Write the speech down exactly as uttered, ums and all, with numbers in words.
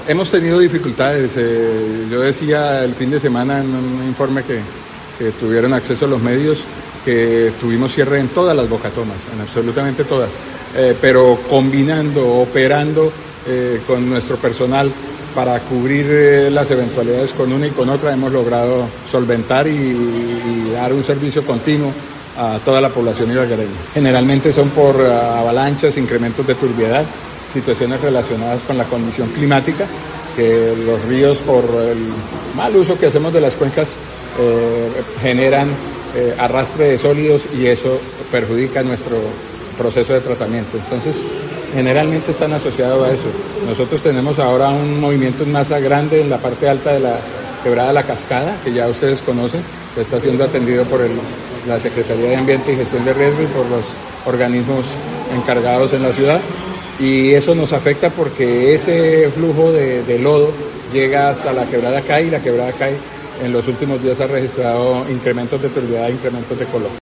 Hemos tenido dificultades. Eh, yo decía el fin de semana en un informe que, que tuvieron acceso a los medios que tuvimos cierre en todas las bocatomas, en absolutamente todas, eh, pero combinando, operando eh, con nuestro personal para cubrir eh, las eventualidades con una y con otra, hemos logrado solventar y, y dar un servicio continuo a toda la población ibaguereña. Generalmente son por uh, avalanchas, incrementos de turbiedad, situaciones relacionadas con la condición climática, que los ríos por el mal uso que hacemos de las cuencas eh, generan eh, arrastre de sólidos y eso perjudica nuestro proceso de tratamiento. Entonces, generalmente están asociados a eso. Nosotros tenemos ahora un movimiento en masa grande en la parte alta de la quebrada La Cascada, que ya ustedes conocen, que está siendo atendido por el, la Secretaría de Ambiente y Gestión de Riesgo y por los organismos encargados en la ciudad. Y eso nos afecta porque ese flujo de, de lodo llega hasta la quebrada Cay y la quebrada Cay en los últimos días ha registrado incrementos de turbidez, incrementos de color.